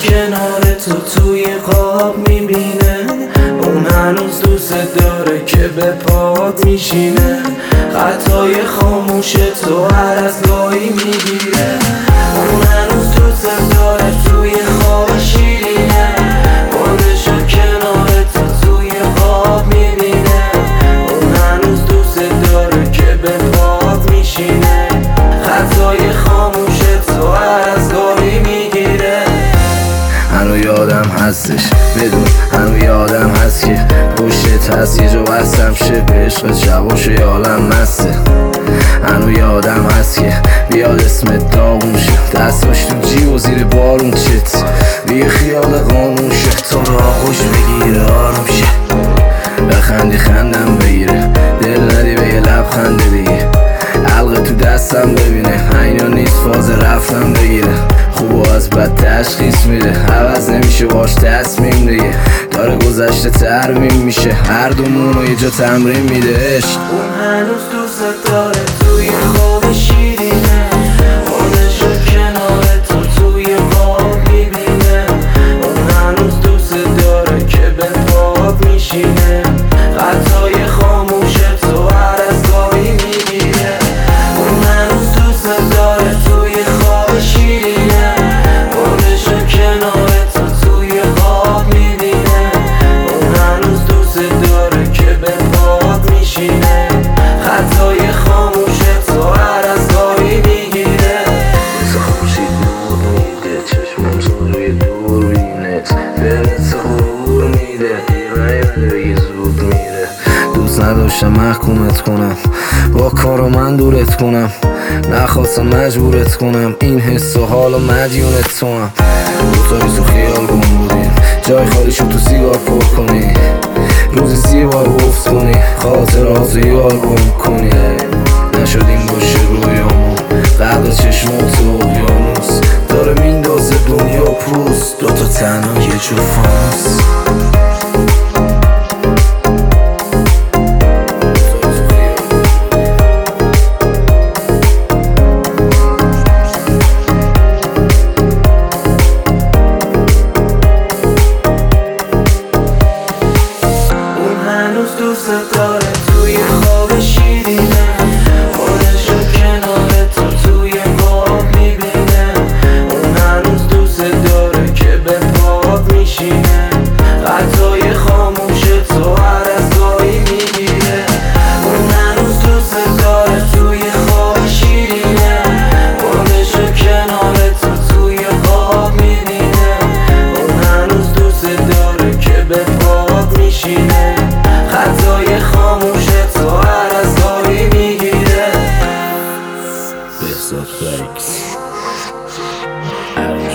کنار تو توی خواب میبینه. اون هنوز دوست داره که به پات میشینه. خطای خاموش تو هر از گاهی میگیره. اون هنوز دوست داره توی خواب شیرینه. خودشو کنار تو توی خواب میبینه. اون هنوز دوست داره که به پات میشینه. خطای خاموش تو هر از گاهی میگیره. هنو یادم هستش بدون، هنو یادم هست که پشتت هست یه جا بستم شه به عشقت شباش یه عالم مسته. هنو یادم هست که بیاد اسمت داغون شه، دستاش تو جیب و زیر بارون چت بی خیال قانون شه. تو را خوش بگیره آروم شه، بخندی خندم بگیره، دل ندی به یه لبخنده دیگه. حلقه تو دستم ببینه، اینا نیست فاز رفتم بگیره. خوب و از بد تشخیص میده، عوض نمیشه باش تصمیم دیگه. داره گذشته ترمیم میشه، هر دومونو یه جا تمرین میده عشق. اون هنوز دوست داره توی خواب شیرینه. خودشو کنار تو توی خواب میبینه. اون هنوز دوست داره که به پات میشینه. خطای خاموش تو هر از گاهی میگیره. اون هنوز دوست داره توی خواب شیرینه. خودشو کنار تو توی خواب میبینه. اون هنوز دوست داره که به پات میشینه. خطای خاموش تو هر از گاهی میگیره. خاموشی دور میده، چشمم تو روی دور بینت دلت غرور میده، نیمده بگی زود میره. دوست نداشتم محکومت کنم، با کارو من دورت کنم، نخواستم مجبورت کنم، این حس و حال و مدیونت تو هم. دوتایی تو خیال گم بودیم، جای خالی شد تو سیگار پر کنی، روزی 30 بار گفت کنی، خاطرات یار گم کنی. نشدیم باشه رویامون، قدر چشمات و اقیانوس داره میندازه دنیا پوست، دوتا تنها یه جو فانوس. هنوز دوست داره توی خواب شیرینه. خودشو کنار تو توی خواب میبینه. اون هنوز دوست داره که به پات میشینه. خطای خاموش تو هر از گاهی میگیره. اون هنوز دوست داره توی خواب شیرینه. خودشو کنار تو توی خواب میبینه. اون هنوز دوست داره که به پات میشینه. خطای خاموش تو هر از گاهی میگیره. بهزاد فکس